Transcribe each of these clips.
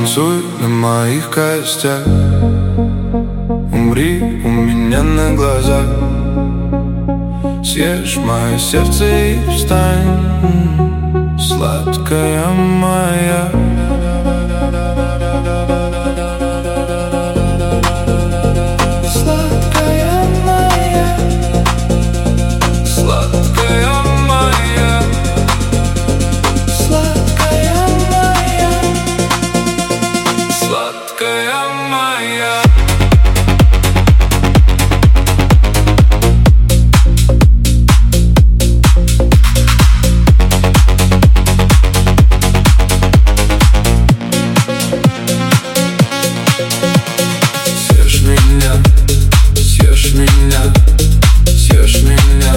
Танцуй на моих костях, умри у меня на глазах. Съешь мое сердце и встань, сладкая моя. Сладкая моя, сладкая моя, сладкая моя, сладкая моя. Съешь меня, съешь меня,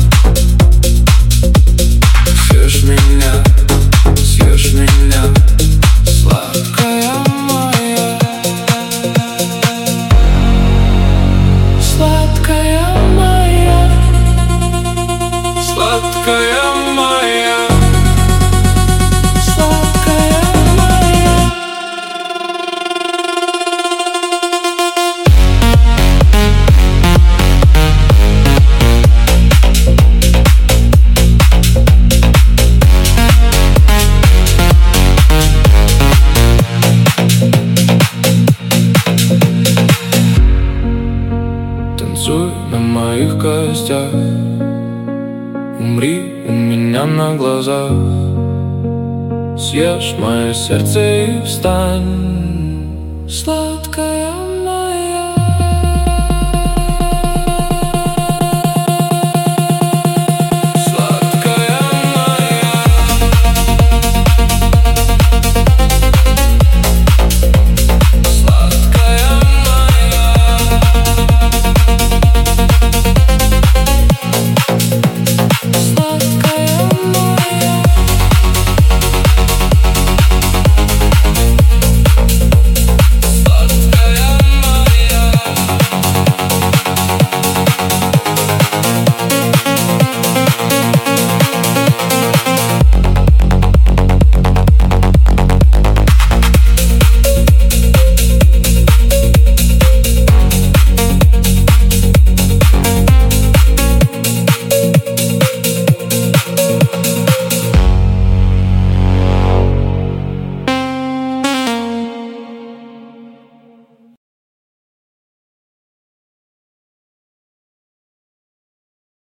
съешь меня, съешь меня, сладкая моя, сладкая моя, сладкая моя, сладкая моя. Танцуй на моих костях, умри у меня на глазах. Съешь мое сердце и встань, сладкая